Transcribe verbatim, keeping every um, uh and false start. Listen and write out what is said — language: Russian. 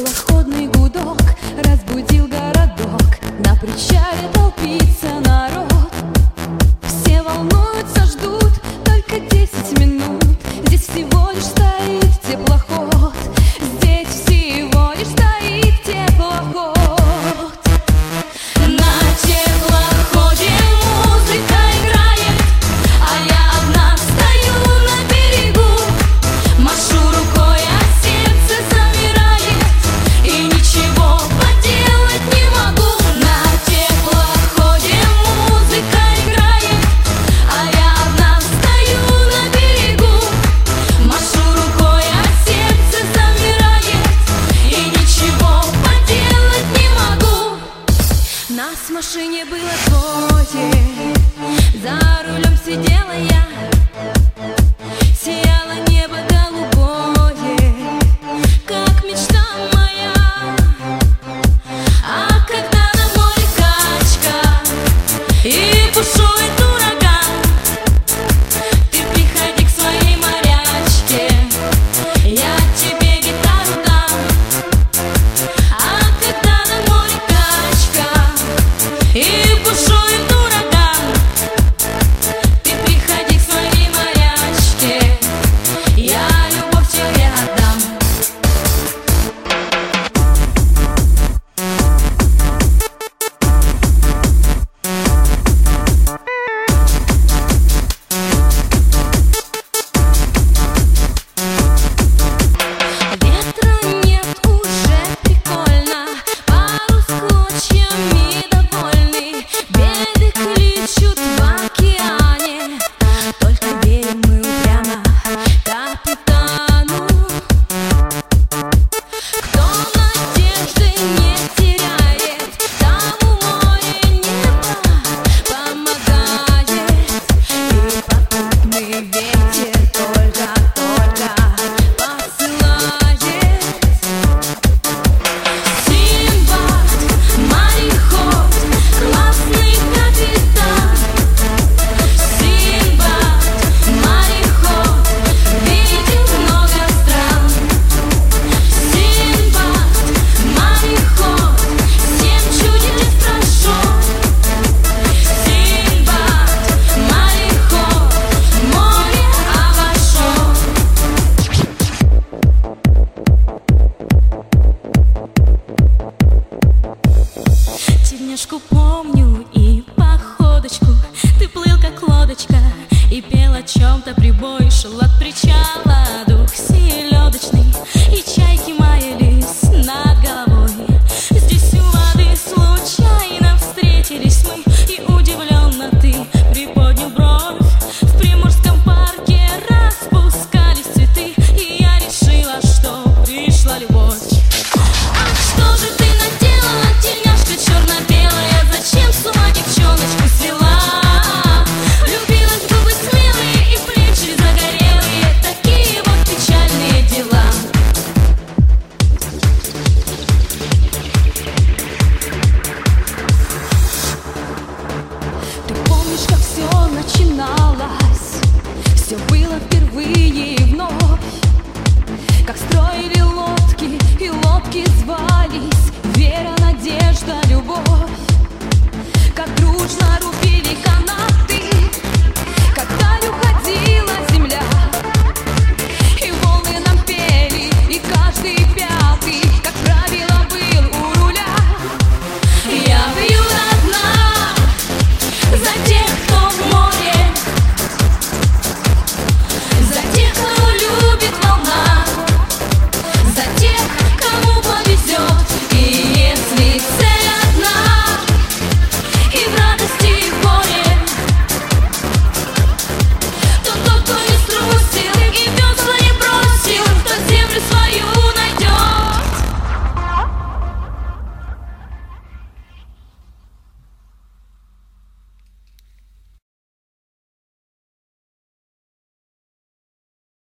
Теплоходный гудок разбудил городок. На причале толпится народ. Все волнуются, ждут только десять минут. Здесь всего лишь стоит теплоход. Здесь всего лишь стоит теплоход. На теплоходе музыка играет, а я одна стою на берегу. Машу рукой, а сердце замирает, и ничего поделать не могу. На теплоходе музыка играет, а я одна стою на берегу. Машу рукой, а сердце замирает, и ничего поделать не могу. Нас в машине было двое, за рулем сидела я. Сияло небо голубое, как мечта моя. А когда на море качка и бушует ураган, ты приходи к своей морячке, я тебе гитару дам. А когда на море качка и бушует ураган, ты приходи к своей морячке, я любовь тебе отдам. Ветра нет, уже прикольно, парус клочьями довольный. Беды кличут в океане, только верим мы упрямо капитану. Кто надежды не теряет, тому море небо помогает. И попутный ветер только-только посылает. Симбад, мореход, классный капитан. Симбад, мореход, видел много стран. Симбад, мореход, семь чудес прошел. Симбад, мореход, море обошел. Тельняшку помню и походочку. Ты плыл как лодочка и пел о чем-то, прибой шел от причала.